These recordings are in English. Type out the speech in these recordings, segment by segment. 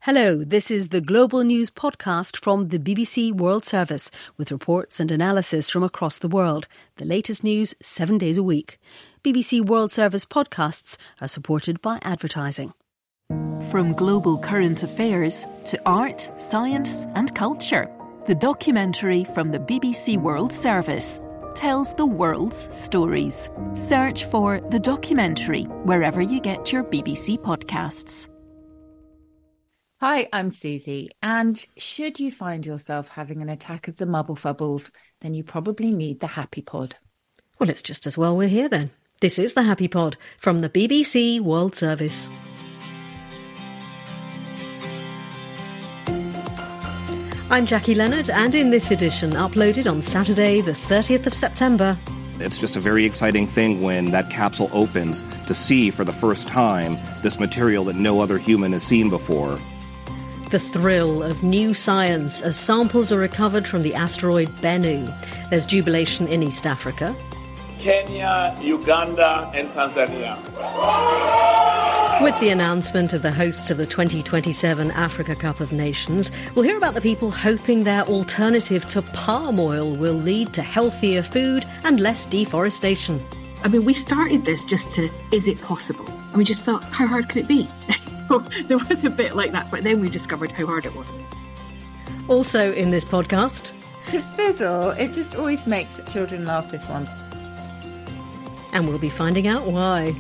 Hello, this is the Global News podcast from the BBC World Service with reports and analysis from across the world. The latest news 7 days a week. BBC World Service podcasts are supported by advertising. From global current affairs to art, science and culture, the documentary from the BBC World Service tells the world's stories. Search for The Documentary wherever you get your BBC podcasts. Hi, I'm Susie, and should you find yourself having an attack of the mubble-fubbles, then you probably need the Happy Pod. Well, it's just as well we're here then. This is the Happy Pod from the BBC World Service. I'm Jackie Leonard, and in this edition, uploaded on Saturday the 30th of September... It's just a very exciting thing when that capsule opens to see for the first time this material that no other human has seen before. The thrill of new science as samples are recovered from the asteroid Bennu. There's jubilation in East Africa. Kenya, Uganda and Tanzania. With the announcement of the hosts of the 2027 Africa Cup of Nations, we'll hear about the people hoping their alternative to palm oil will lead to healthier food and less deforestation. I mean, we started this just to, is it possible? And we just thought, how hard could it be? So there was a bit like that, but then we discovered how hard it was. Also in this podcast... To fizzle, it just always makes children laugh, this one. And we'll be finding out why.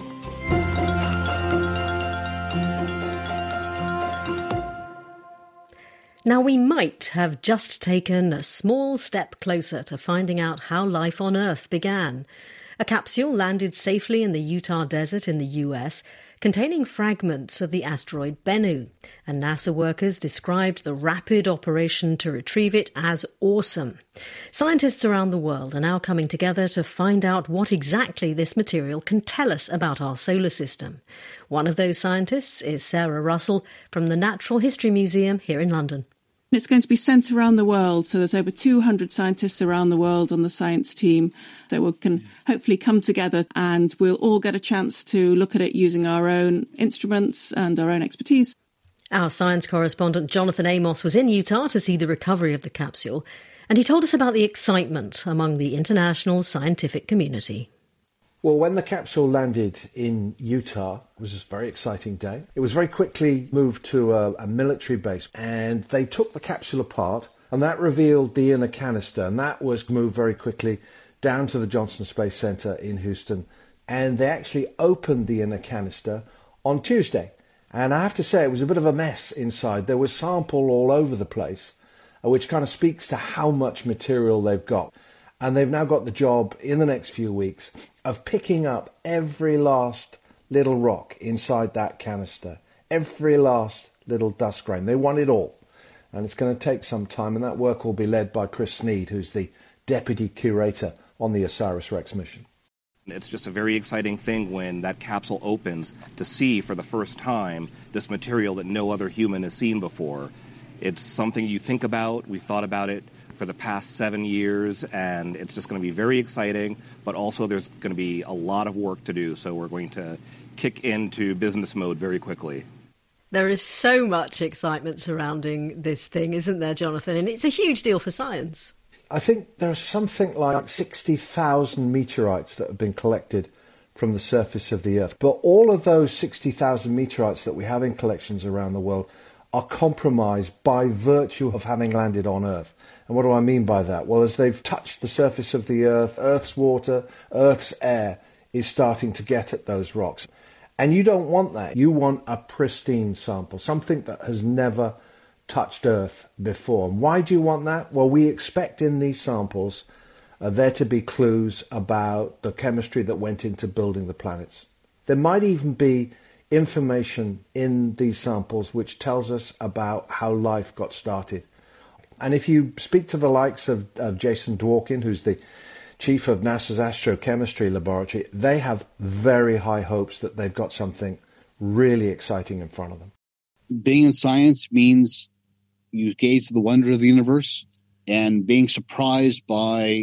Now, we might have just taken a small step closer to finding out how life on Earth began. A capsule landed safely in the Utah desert in the US, containing fragments of the asteroid Bennu, and NASA workers described the rapid operation to retrieve it as awesome. Scientists around the world are now coming together to find out what exactly this material can tell us about our solar system. One of those scientists is Sarah Russell from the Natural History Museum here in London. It's going to be sent around the world, so there's over 200 scientists around the world on the science team. So we can hopefully come together and we'll all get a chance to look at it using our own instruments and our own expertise. Our science correspondent Jonathan Amos was in Utah to see the recovery of the capsule, and he told us about the excitement among the international scientific community. Well, when the capsule landed in Utah, it was a very exciting day. It was very quickly moved to a military base, and they took the capsule apart, and that revealed the inner canister, and that was moved very quickly down to the Johnson Space Center in Houston, and they actually opened the inner canister on Tuesday. And I have to say, it was a bit of a mess inside. There was sample all over the place, which kind of speaks to how much material they've got. And they've now got the job in the next few weeks of picking up every last little rock inside that canister, every last little dust grain. They want it all. And it's going to take some time, and that work will be led by Chris Sneed, who's the deputy curator on the OSIRIS-REx mission. It's just a very exciting thing when that capsule opens to see for the first time this material that no other human has seen before. It's something you think about. We've thought about it for the past 7 years, and it's just going to be very exciting, but also there's going to be a lot of work to do, so we're going to kick into business mode very quickly. There is so much excitement surrounding this thing, isn't there, Jonathan? And it's a huge deal for science. I think there are something like 60,000 meteorites that have been collected from the surface of the Earth. But all of those 60,000 meteorites that we have in collections around the world are compromised by virtue of having landed on Earth. And what do I mean by that? Well, as they've touched the surface of the Earth, Earth's water, Earth's air is starting to get at those rocks. And you don't want that. You want a pristine sample, something that has never touched Earth before. And why do you want that? Well, we expect in these samples there to be clues about the chemistry that went into building the planets. There might even be information in these samples which tells us about how life got started. And if you speak to the likes of Jason Dworkin, who's the chief of NASA's astrochemistry laboratory, they have very high hopes that they've got something really exciting in front of them. Being in science means you gaze at the wonder of the universe, and being surprised by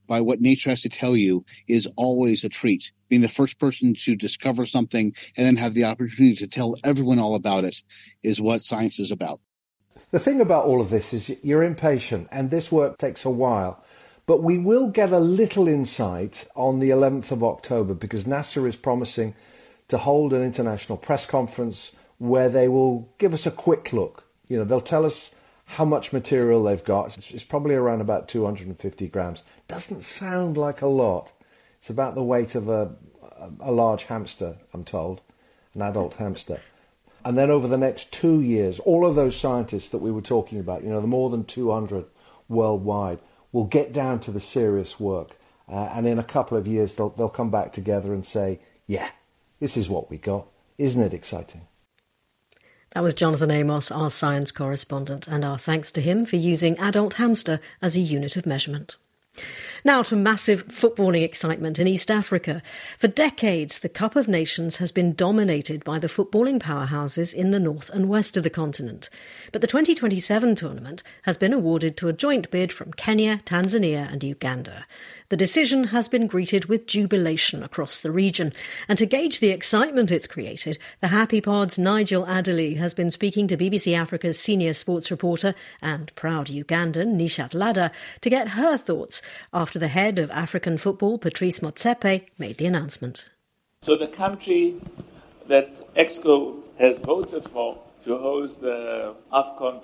by what nature has to tell you is always a treat. Being the first person to discover something and then have the opportunity to tell everyone all about it is what science is about. The thing about all of this is you're impatient, and this work takes a while. But we will get a little insight on the 11th of October because NASA is promising to hold an international press conference where they will give us a quick look. They'll tell us how much material they've got. It's probably around about 250 grams. Doesn't sound like a lot. It's about the weight of a large hamster, I'm told, an adult hamster. And then over the next 2 years, all of those scientists that we were talking about, the more than 200 worldwide, will get down to the serious work. And in a couple of years, they'll come back together and say, yeah, this is what we got. Isn't it exciting? That was Jonathan Amos, our science correspondent, and our thanks to him for using adult hamster as a unit of measurement. Now to massive footballing excitement in East Africa. For decades, the Cup of Nations has been dominated by the footballing powerhouses in the north and west of the continent. But the 2027 tournament has been awarded to a joint bid from Kenya, Tanzania and Uganda. The decision has been greeted with jubilation across the region. And to gauge the excitement it's created, the Happy Pod's Nigel Adderley has been speaking to BBC Africa's senior sports reporter and proud Ugandan Nishat Ladda to get her thoughts after the head of African football, Patrice Motsepe, made the announcement. So the country that EXCO has voted for to host the AFCON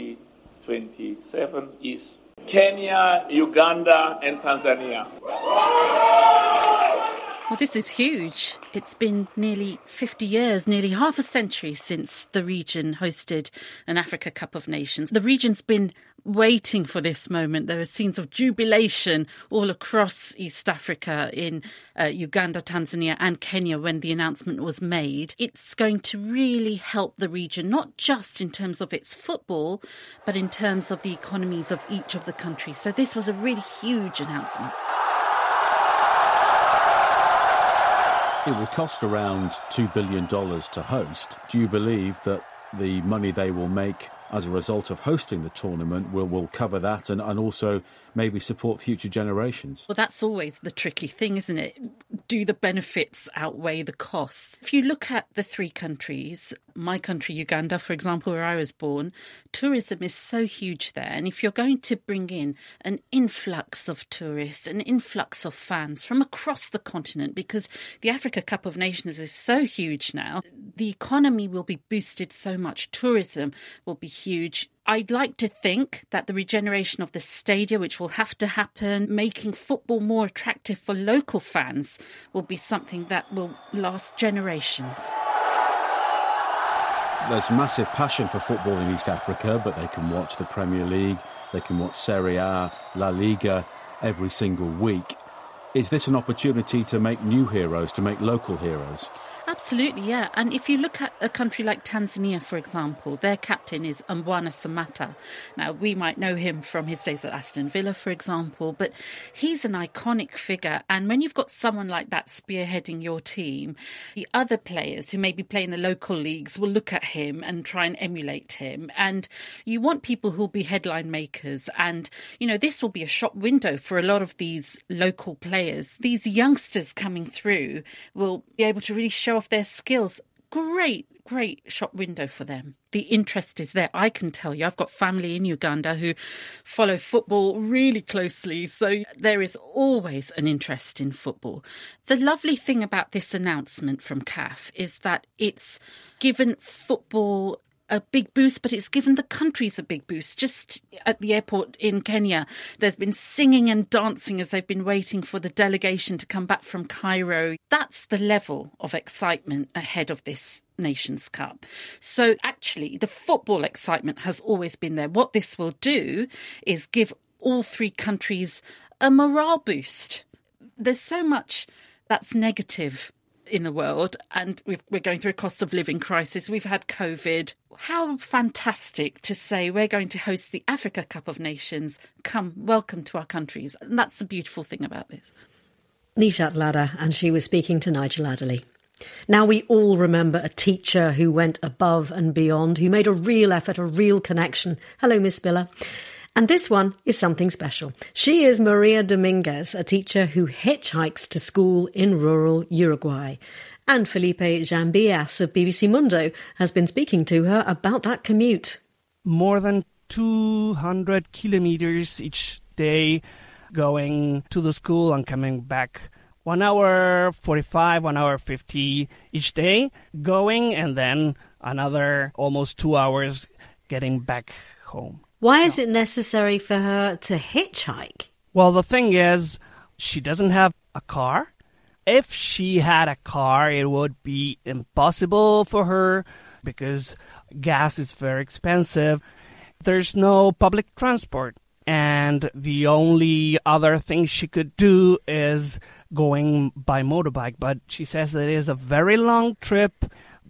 2027 is Kenya, Uganda and Tanzania. Well, this is huge. It's been nearly 50 years, nearly half a century since the region hosted an Africa Cup of Nations. The region's been waiting for this moment. There are scenes of jubilation all across East Africa in Uganda, Tanzania and Kenya when the announcement was made. It's going to really help the region, not just in terms of its football, but in terms of the economies of each of the countries. So this was a really huge announcement. It will cost around $2 billion to host. Do you believe that the money they will make as a result of hosting the tournament will cover that and also maybe support future generations? Well, that's always the tricky thing, isn't it? Do the benefits outweigh the costs? If you look at the three countries, my country, Uganda, for example, where I was born, tourism is so huge there. And if you're going to bring in an influx of tourists, an influx of fans from across the continent, because the Africa Cup of Nations is so huge now, the economy will be boosted so much. Tourism will be huge. I'd like to think that the regeneration of the stadia, which will have to happen, making football more attractive for local fans, will be something that will last generations. There's massive passion for football in East Africa, but they can watch the Premier League, they can watch Serie A, La Liga every single week. Is this an opportunity to make new heroes, to make local heroes? Absolutely, yeah. And if you look at a country like Tanzania, for example, their captain is Mbwana Samatta. Now, we might know him from his days at Aston Villa, for example, but he's an iconic figure. And when you've got someone like that spearheading your team, the other players who maybe play in the local leagues will look at him and try and emulate him. And you want people who'll be headline makers. And, you know, this will be a shop window for a lot of these local players. These youngsters coming through will be able to really show off their skills. Great shop window for them. The interest is there. I can tell you, I've got family in Uganda who follow football really closely, so there is always an interest in football. The lovely thing about this announcement from CAF is that it's given football a big boost, but it's given the countries a big boost. Just at the airport in Kenya, there's been singing and dancing as they've been waiting for the delegation to come back from Cairo. That's the level of excitement ahead of this Nations Cup. So actually, the football excitement has always been there. What this will do is give all three countries a morale boost. There's so much that's negative in the world, and we're going through a cost of living crisis. We've had COVID. How fantastic to say we're going to host the Africa Cup of Nations. Come, welcome to our countries. And that's the beautiful thing about this. Nishat Ladda, and she was speaking to Nigel Adderley. Now, we all remember a teacher who went above and beyond, who made a real effort, a real connection. Hello, Miss Spiller. And this one is something special. She is Maria Dominguez, a teacher who hitchhikes to school in rural Uruguay. And Felipe Jambias of BBC Mundo has been speaking to her about that commute. More than 200 kilometers each day going to the school and coming back. 1 hour 45, 1 hour 50 each day going, and then another almost 2 hours getting back home. Why is it necessary for her to hitchhike? Well, the thing is, she doesn't have a car. If she had a car, it would be impossible for her because gas is very expensive. There's no public transport. And the only other thing she could do is going by motorbike. But she says that it is a very long trip.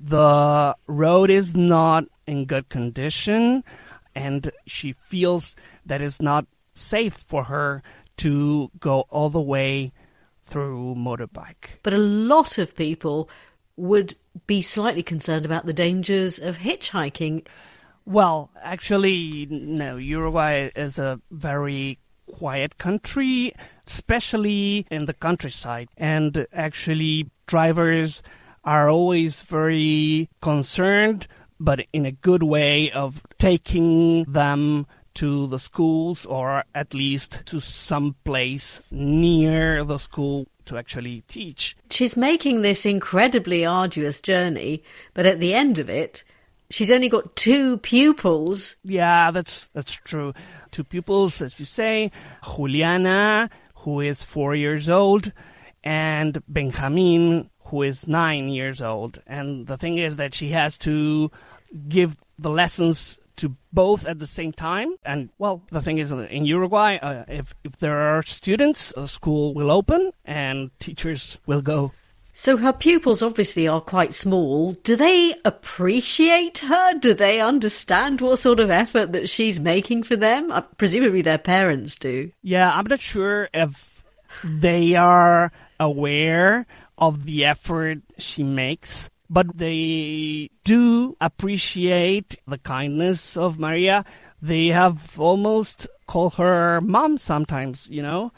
The road is not in good condition. And she feels that it's not safe for her to go all the way through motorbike. But a lot of people would be slightly concerned about the dangers of hitchhiking. Well, actually, no. Uruguay is a very quiet country, especially in the countryside. And actually, drivers are always very concerned, but in a good way, of taking them to the schools or at least to some place near the school to actually teach. She's making this incredibly arduous journey, but at the end of it, she's only got 2 pupils. Yeah, that's true. 2 pupils, as you say, Juliana, who is 4 years old, and Benjamin, who is 9 years old. And the thing is that she has to give the lessons to both at the same time. And, well, the thing is, in Uruguay, if there are students, a school will open and teachers will go. So her pupils obviously are quite small. Do they appreciate her? Do they understand what sort of effort that she's making for them? Presumably their parents do. Yeah, I'm not sure if they are aware of the effort she makes, but they do appreciate the kindness of Maria. They have almost called her mom sometimes, you know.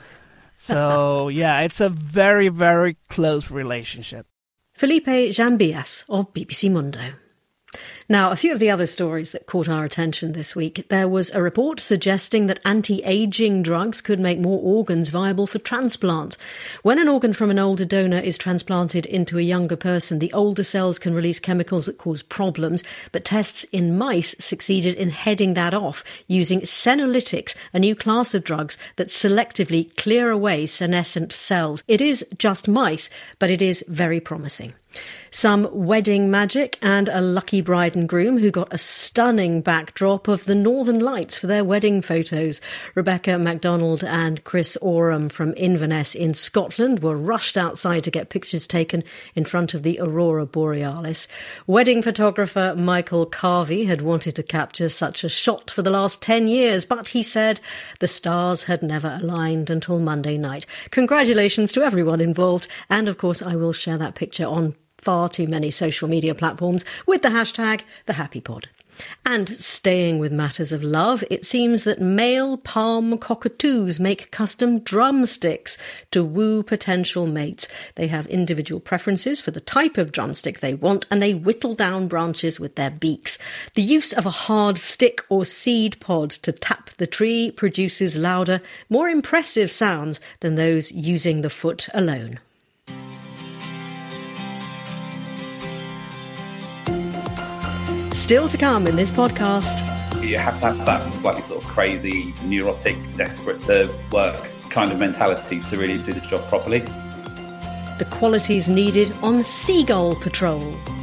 So, yeah, it's a very, very close relationship. Felipe Jambias of BBC Mundo. Now, a few of the other stories that caught our attention this week. There was a report suggesting that anti-aging drugs could make more organs viable for transplant. When an organ from an older donor is transplanted into a younger person, the older cells can release chemicals that cause problems, but tests in mice succeeded in heading that off using senolytics, a new class of drugs that selectively clear away senescent cells. It is just mice, but it is very promising. Some wedding magic and a lucky bride and groom who got a stunning backdrop of the Northern Lights for their wedding photos. Rebecca MacDonald and Chris Oram from Inverness in Scotland were rushed outside to get pictures taken in front of the Aurora Borealis. Wedding photographer Michael Carvey had wanted to capture such a shot for the last 10 years, but he said the stars had never aligned until Monday night. Congratulations to everyone involved, and of course I will share that picture on far too many social media platforms with the hashtag #TheHappyPod. And staying with matters of love, it seems that male palm cockatoos make custom drumsticks to woo potential mates. They have individual preferences for the type of drumstick they want, and they whittle down branches with their beaks. The use of a hard stick or seed pod to tap the tree produces louder, more impressive sounds than those using the foot alone. Still to come in this podcast. You have to have that slightly sort of crazy, neurotic, desperate to work kind of mentality to really do the job properly. The qualities needed on Seagull Patrol.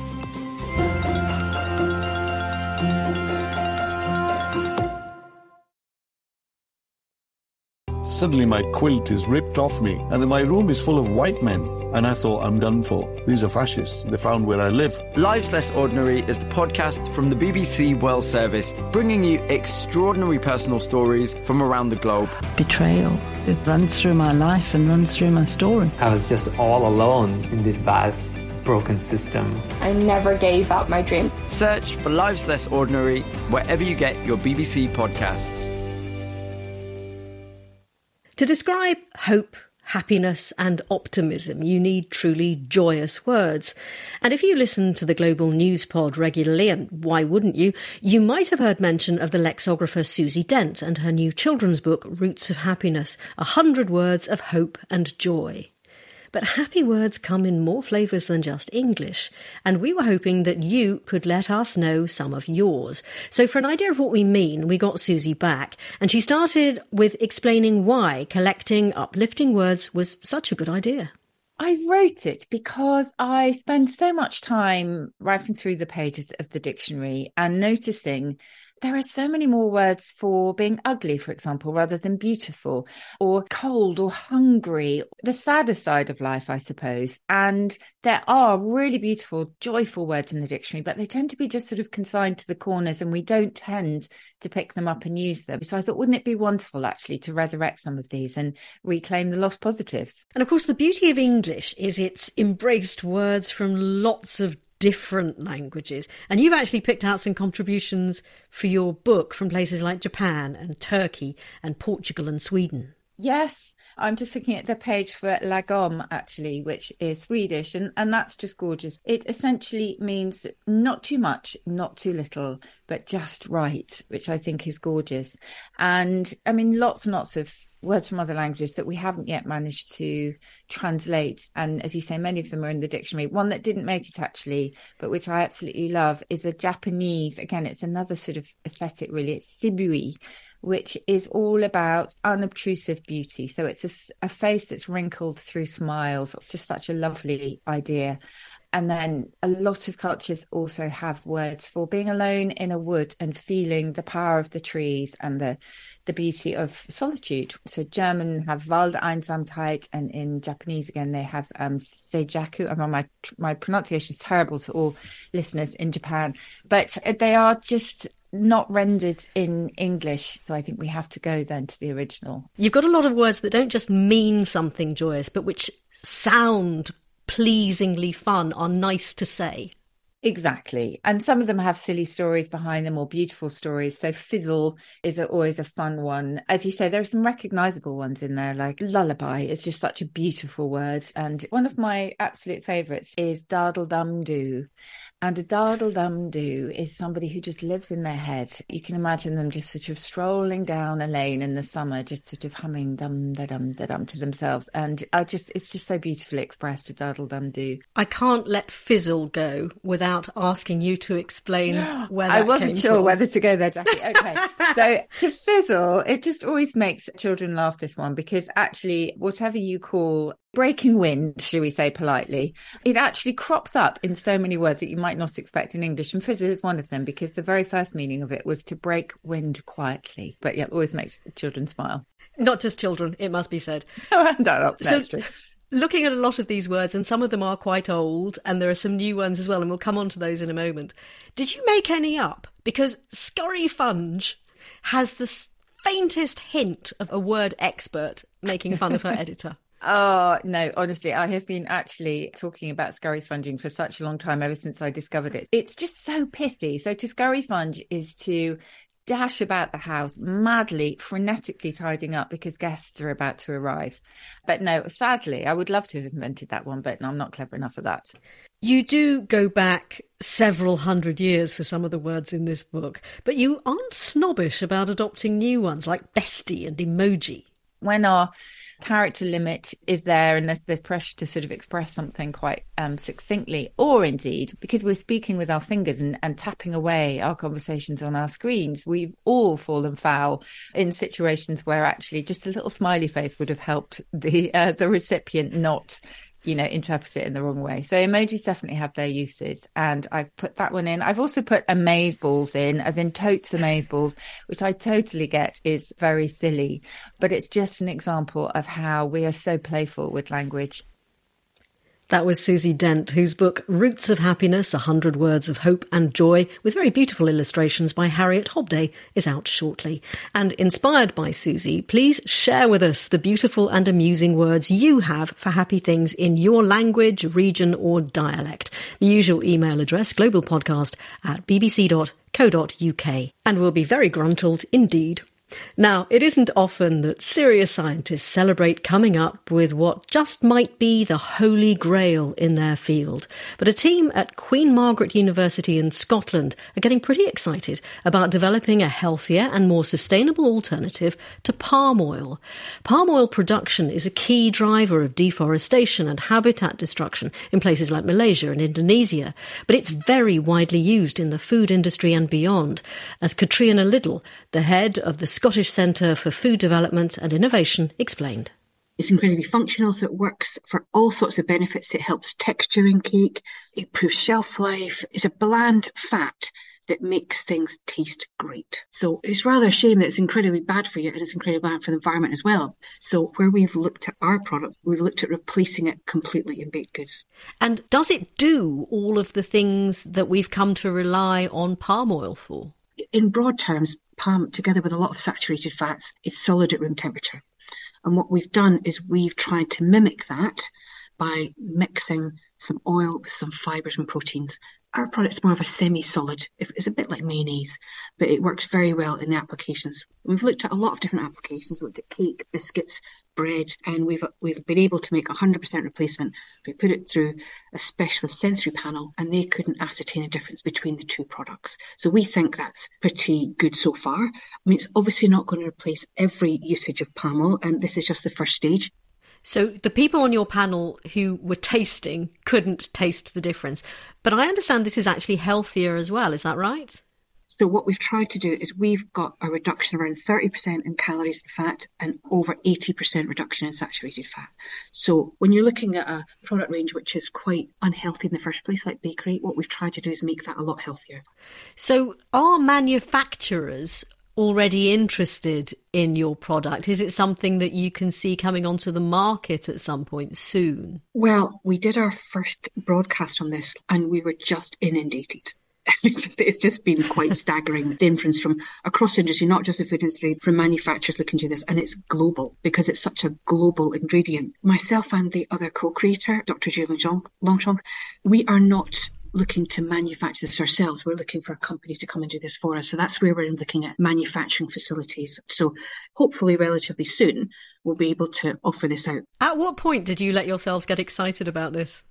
Suddenly my quilt is ripped off me and then my room is full of white men. And I thought, I'm done for. These are fascists. They found where I live. Lives Less Ordinary is the podcast from the BBC World Service, bringing you extraordinary personal stories from around the globe. Betrayal. It runs through my life and runs through my story. I was just all alone in this vast, broken system. I never gave up my dream. Search for Lives Less Ordinary wherever you get your BBC podcasts. To describe hope, happiness and optimism, you need truly joyous words. And if you listen to the Global News Pod regularly, and why wouldn't you, you might have heard mention of the lexicographer Susie Dent and her new children's book, Roots of Happiness, 100 words of hope and joy. But happy words come in more flavours than just English, and we were hoping that you could let us know some of yours. So for an idea of what we mean, we got Susie back, and she started with explaining why collecting uplifting words was such a good idea. I wrote it because I spend so much time rifling through the pages of the dictionary and noticing there are so many more words for being ugly, for example, rather than beautiful, or cold or hungry, the sadder side of life, I suppose. And there are really beautiful, joyful words in the dictionary, but they tend to be just sort of consigned to the corners and we don't tend to pick them up and use them. So I thought, wouldn't it be wonderful actually to resurrect some of these and reclaim the lost positives? And of course, the beauty of English is it's embraced words from lots of different languages. And you've actually picked out some contributions for your book from places like Japan and Turkey and Portugal and Sweden. Yes, I'm just looking at the page for lagom, actually, which is Swedish, and that's just gorgeous. It essentially means not too much, not too little, but just right, which I think is gorgeous. And I mean, lots and lots of words from other languages that we haven't yet managed to translate. And as you say, many of them are in the dictionary. One that didn't make it actually, but which I absolutely love, is a Japanese. Again, it's another sort of aesthetic, really. It's Shibui, which is all about unobtrusive beauty. So it's a face that's wrinkled through smiles. It's just such a lovely idea. And then a lot of cultures also have words for being alone in a wood and feeling the power of the trees and the beauty of solitude. So German have Waldeinsamkeit, and in Japanese, again, they have Seijaku. I mean, my pronunciation is terrible to all listeners in Japan, but they are just not rendered in English. So I think we have to go then to the original. You've got a lot of words that don't just mean something joyous, but which sound pleasingly fun, are nice to say. Exactly. And some of them have silly stories behind them or beautiful stories. So fizzle is always a fun one. As you say, there are some recognisable ones in there, like lullaby is just such a beautiful word. And one of my absolute favourites is dardle-dum-doo. And a dardle-dum-doo is somebody who just lives in their head. You can imagine them just sort of strolling down a lane in the summer, just sort of humming dum-da-dum-da-dum to themselves. And it's just so beautifully expressed, a dardle-dum-doo. I can't let fizzle go without asking you to explain where that I wasn't came sure from. whether to go there, Jackie. Okay. So to fizzle, it just always makes children laugh, this one, because actually whatever you call breaking wind, shall we say politely, it actually crops up in so many words that you might not expect in English. And fizzle is one of them, because the very first meaning of it was to break wind quietly. But yeah, it always makes children smile. Not just children, it must be said. That's true. Looking at a lot of these words, and some of them are quite old, and there are some new ones as well, and we'll come on to those in a moment. Did you make any up? Because Scurryfunge has the faintest hint of a word expert making fun of her editor. Oh, no, honestly, I have been actually talking about scurryfunging for such a long time, ever since I discovered it. It's just so pithy. So to scurryfunge is to dash about the house madly, frenetically tidying up because guests are about to arrive. But no, sadly, I would love to have invented that one, but I'm not clever enough for that. You do go back several hundred years for some of the words in this book, but you aren't snobbish about adopting new ones like bestie and emoji. When our character limit is there and there's pressure to sort of express something quite succinctly, or indeed because we're speaking with our fingers and tapping away our conversations on our screens, we've all fallen foul in situations where actually just a little smiley face would have helped the recipient not interpret it in the wrong way. So emojis definitely have their uses, and I've put that one in. I've also put amazeballs in, as in totes amazeballs, which I totally get is very silly, but it's just an example of how we are so playful with language. That was Susie Dent, whose book Roots of Happiness, 100 Words of Hope and Joy, with very beautiful illustrations by Harriet Hobday, is out shortly. And inspired by Susie, please share with us the beautiful and amusing words you have for happy things in your language, region or dialect. The usual email address, globalpodcast@bbc.co.uk. And we'll be very gruntled indeed Now, it isn't often that serious scientists celebrate coming up with what just might be the holy grail in their field. But a team at Queen Margaret University in Scotland are getting pretty excited about developing a healthier and more sustainable alternative to palm oil. Palm oil production is a key driver of deforestation and habitat destruction in places like Malaysia and Indonesia, but it's very widely used in the food industry and beyond, as Katrina Liddle, the head of the Scottish Centre for Food Development and Innovation, explained. It's incredibly functional, so it works for all sorts of benefits. It helps texture in cake, it improves shelf life. It's a bland fat that makes things taste great. So it's rather a shame that it's incredibly bad for you and it's incredibly bad for the environment as well. So where we've looked at our product, we've looked at replacing it completely in baked goods. And does it do all of the things that we've come to rely on palm oil for? In broad terms, palm, together with a lot of saturated fats, is solid at room temperature. And what we've done is we've tried to mimic that by mixing some oil with some fibres and proteins. Our product's more of a semi-solid. It's a bit like mayonnaise, but it works very well in the applications. We've looked at a lot of different applications, looked at cake, biscuits, bread, and we've been able to make 100% replacement. We put it through a specialist sensory panel, and they couldn't ascertain a difference between the two products. So we think that's pretty good so far. I mean, it's obviously not going to replace every usage of palm oil, and this is just the first stage. So the people on your panel who were tasting couldn't taste the difference. But I understand this is actually healthier as well. Is that right? So what we've tried to do is we've got a reduction around 30% in calories and fat and over 80% reduction in saturated fat. So when you're looking at a product range which is quite unhealthy in the first place, like bakery, what we've tried to do is make that a lot healthier. So are manufacturers already interested in your product? Is it something that you can see coming onto the market at some point soon? Well, we did our first broadcast on this and we were just inundated. It's just been quite staggering, the inference from across the industry, not just the food industry, from manufacturers looking to this. And it's global because it's such a global ingredient. Myself and the other co-creator, Dr. Julian Longchamp, we are not looking to manufacture this ourselves. We're looking for a company to come and do this for us. So that's where we're looking at manufacturing facilities. So hopefully relatively soon, we'll be able to offer this out. At what point did you let yourselves get excited about this?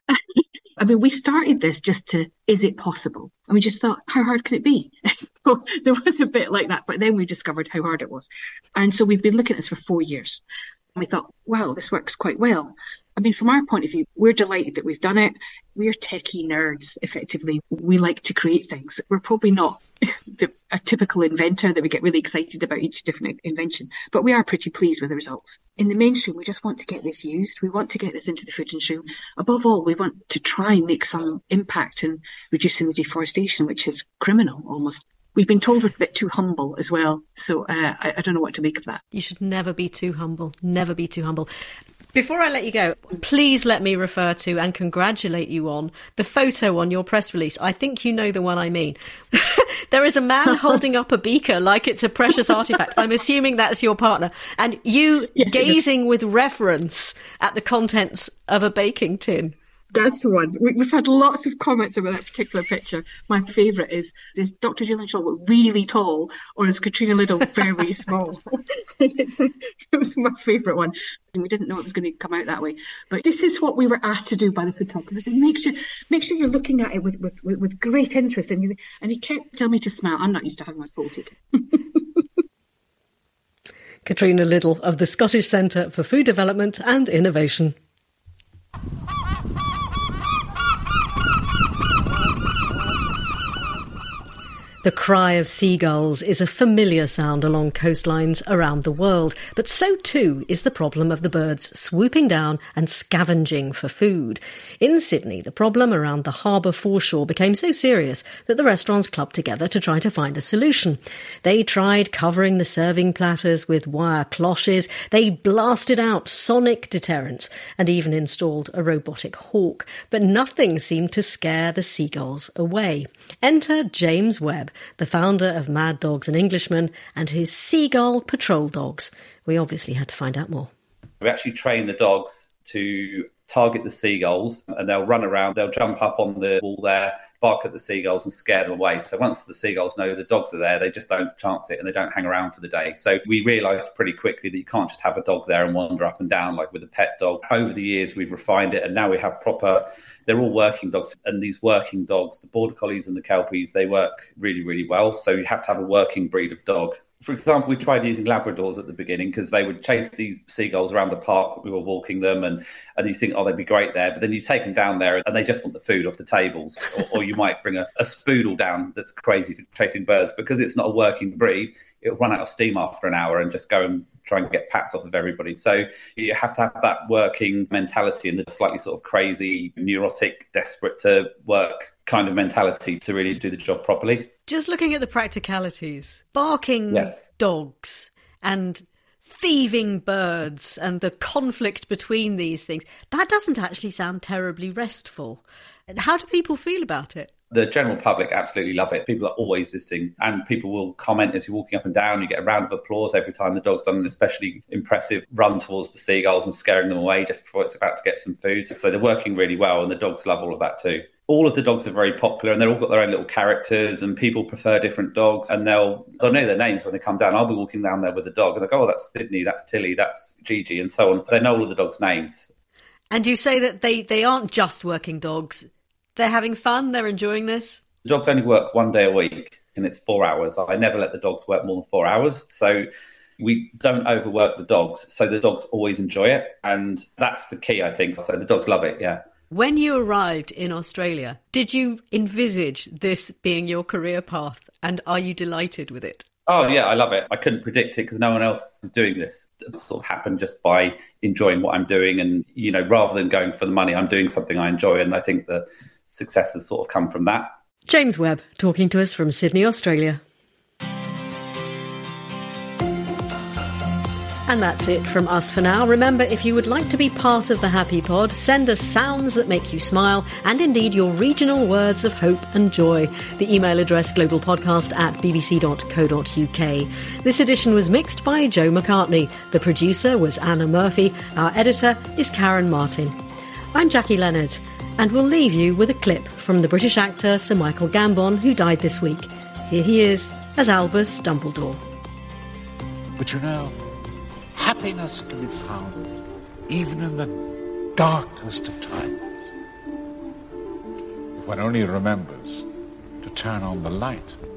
I mean, we started this just to, is it possible? And we just thought, how hard could it be? So there was a bit like that, but then we discovered how hard it was. And so we've been looking at this for 4 years. And we thought, wow, this works quite well. I mean, from our point of view, we're delighted that we've done it. We're techie nerds, effectively. We like to create things. We're probably not a typical inventor that we get really excited about each different invention, but we are pretty pleased with the results. In the mainstream, we just want to get this used. We want to get this into the food industry. Above all, we want to try and make some impact in reducing the deforestation, which is criminal almost. We've been told we're a bit too humble as well, so I don't know what to make of that. You should never be too humble. Never be too humble. Before I let you go, please let me refer to and congratulate you on the photo on your press release. I think you know the one I mean. There is a man holding up a beaker like it's a precious artefact. I'm assuming that's your partner. And you gazing with reverence at the contents of a baking tin. That's the one. We've had lots of comments about that particular picture. My favourite is Dr. Julian Shaw really tall, or is Katrina Liddle very small? It was my favourite one. We didn't know it was going to come out that way. But this is what we were asked to do by the photographers. And make sure you're looking at it with great interest. And he kept telling me to smile. I'm not used to having my photo taken. Katrina Liddle of the Scottish Centre for Food Development and Innovation. The cry of seagulls is a familiar sound along coastlines around the world, but so too is the problem of the birds swooping down and scavenging for food. In Sydney, the problem around the harbour foreshore became so serious that the restaurants clubbed together to try to find a solution. They tried covering the serving platters with wire cloches, they blasted out sonic deterrents and even installed a robotic hawk, but nothing seemed to scare the seagulls away. Enter James Webb, the founder of Mad Dogs and Englishmen, and his seagull patrol dogs. We obviously had to find out more. We actually train the dogs to target the seagulls, and they'll run around, they'll jump up on the wall there, bark at the seagulls and scare them away. So once the seagulls know the dogs are there, they just don't chance it and they don't hang around for the day. So we realised pretty quickly that you can't just have a dog there and wander up and down like with a pet dog. Over the years, we've refined it, and now we have they're all working dogs. And these working dogs, the Border Collies and the Kelpies, they work really, really well. So you have to have a working breed of dog. For example, we tried using Labradors at the beginning because they would chase these seagulls around the park. We were walking them and you think, oh, they'd be great there. But then you take them down there and they just want the food off the tables. or you might bring a spoodle down that's crazy for chasing birds. Because it's not a working breed, it'll run out of steam after an hour and just go and try and get pats off of everybody. So you have to have that working mentality and the slightly sort of crazy, neurotic, desperate to work kind of mentality to really do the job properly. Just looking at the practicalities, barking dogs and thieving birds and the conflict between these things, that doesn't actually sound terribly restful. How do people feel about it? The general public absolutely love it. People are always visiting and people will comment as you're walking up and down. You get a round of applause every time the dog's done an especially impressive run towards the seagulls and scaring them away just before it's about to get some food. So they're working really well and the dogs love all of that too. All of the dogs are very popular and they've all got their own little characters and people prefer different dogs and they'll know their names when they come down. I'll be walking down there with a dog and they'll go, oh, that's Sydney, that's Tilly, that's Gigi and so on. So they know all of the dogs' names. And you say that they aren't just working dogs. They're having fun, they're enjoying this? The dogs only work 1 day a week and it's 4 hours. I never let the dogs work more than 4 hours. So we don't overwork the dogs. So the dogs always enjoy it. And that's the key, I think. So the dogs love it, yeah. When you arrived in Australia, did you envisage this being your career path? And are you delighted with it? Oh, yeah, I love it. I couldn't predict it because no one else is doing this. It sort of happened just by enjoying what I'm doing. And, you know, rather than going for the money, I'm doing something I enjoy. And I think the success has sort of come from that. James Webb talking to us from Sydney, Australia. And that's it from us for now. Remember, if you would like to be part of the Happy Pod, send us sounds that make you smile and indeed your regional words of hope and joy. The email address globalpodcast@bbc.co.uk. This edition was mixed by Joe McCartney. The producer was Anna Murphy. Our editor is Karen Martin. I'm Jackie Leonard, and we'll leave you with a clip from the British actor Sir Michael Gambon, who died this week. Here he is as Albus Dumbledore. But you know, happiness can be found even in the darkest of times. If one only remembers to turn on the light.